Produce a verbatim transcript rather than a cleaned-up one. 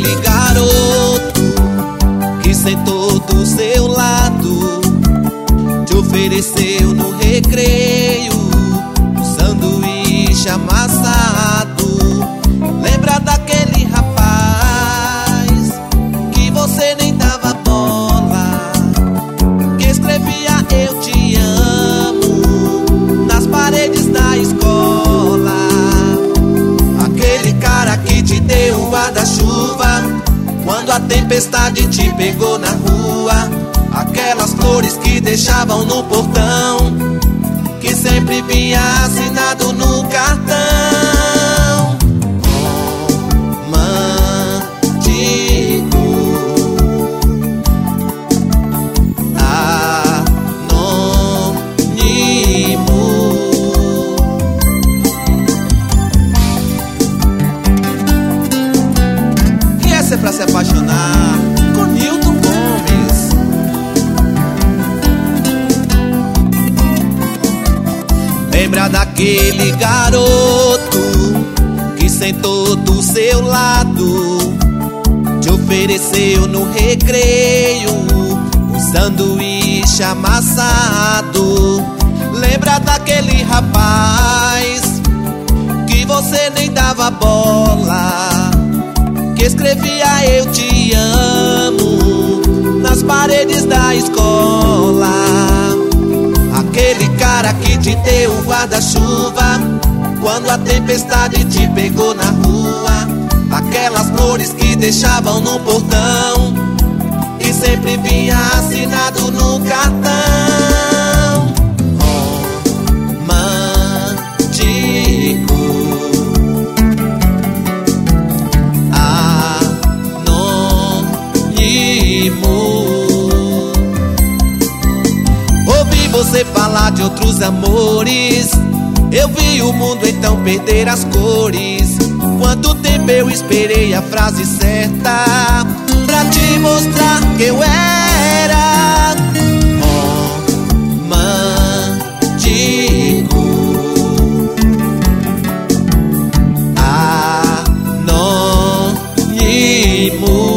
daquele garoto que sentou do seu lado, te ofereceu no recreio um sanduíche amassado. Lembra daquele rapaz que você nem dava bola, que escrevia eu te amo nas paredes da escola? Aquele cara que te deu um guarda-chuva quando a tempestade te pegou na rua. Aquelas flores que deixavam no portão, que sempre vinha assinado no cartão. Romântico, anônimo. E essa é pra se apaixonar com Nilton Gomes. Lembra daquele garoto que sentou do seu lado, te ofereceu no recreio um sanduíche amassado? Lembra daquele rapaz que você nem dava bola, que escrevia eu te amo nas paredes da escola? Aquele cara que te deu um guarda-chuva quando a tempestade te pegou na rua. Aquelas flores que deixavam no portão, que sempre vinha assinado no cartão. Romântico, anônimo. Ouvi você falar de outros amores, eu vi o mundo então perder as cores. Quanto tempo eu esperei a frase certa pra te mostrar que eu era romântico, anônimo.